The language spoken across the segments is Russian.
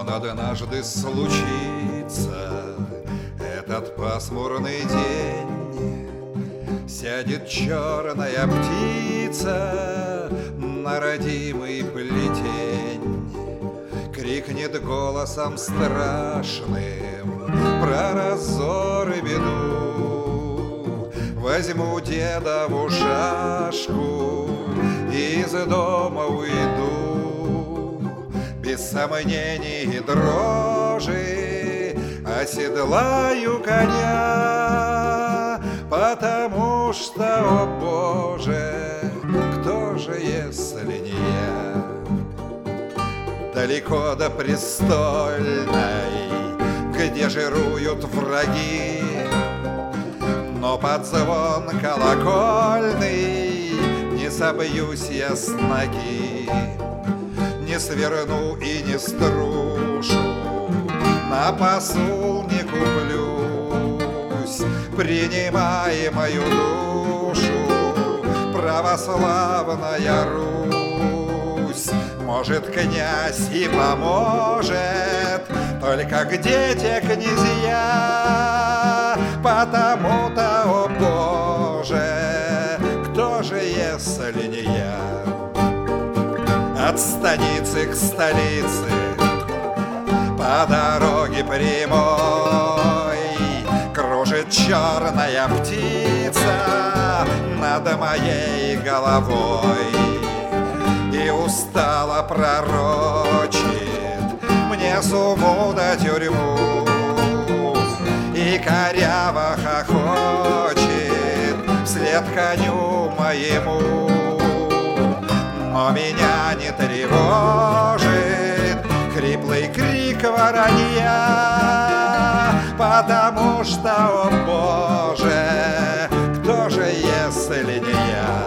Он однажды случится, этот пасмурный день. Сядет черная птица на родимый плетень, крикнет голосом страшным про разор и беду. Возьму дедову шашку и из дома уйду. Без сомнений и дрожи оседлаю коня, потому что, о Боже, кто же, если не я? Далеко до престольной, где жируют враги, но под звон колокольный не собьюсь я с ноги. Не сверну и не струшу, на посул не куплюсь, принимай мою душу, православная Русь. Может, князь и поможет, только где те князья? Потому-то, о Боже, кто же, если не я? От станицы к столице по дороге прямой кружит черная птица над моей головой и устало пророчит мне сумму да тюрьму, и коряво хохочет вслед коню моему. Но меня не тревожит хриплый крик воронья, потому что, о Боже, кто же, если не я?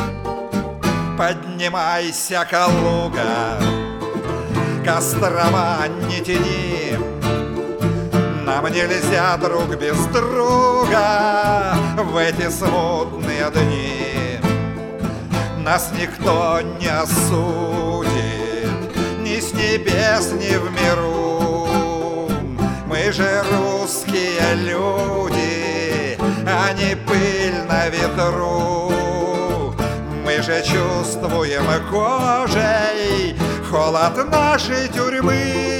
Поднимайся, Калуга, кострова не тяни, нам нельзя друг без друга в эти смутные дни. Нас никто не осудит ни с небес, ни в миру. Мы же русские люди, а не пыль на ветру. Мы же чувствуем кожей холод нашей тюрьмы.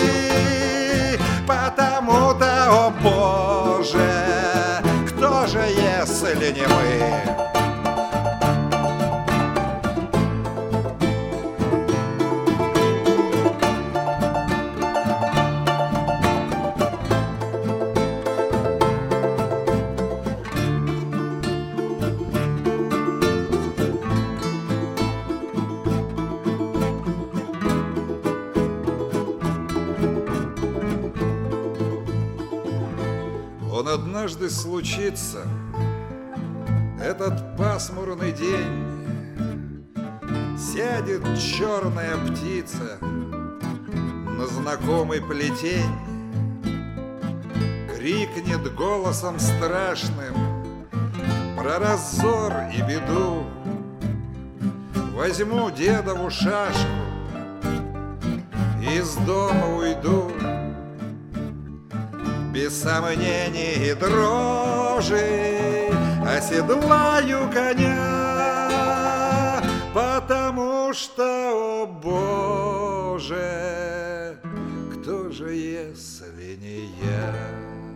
Потому-то, о Боже, кто же, если не мы? Он однажды случится, этот пасмурный день. Сядет черная птица на знакомый плетень, крикнет голосом страшным про разор и беду. Возьму дедову шашку, из дома уйду. Без сомнений и дрожи оседлаю коня, потому что, о Боже, кто же, если не я?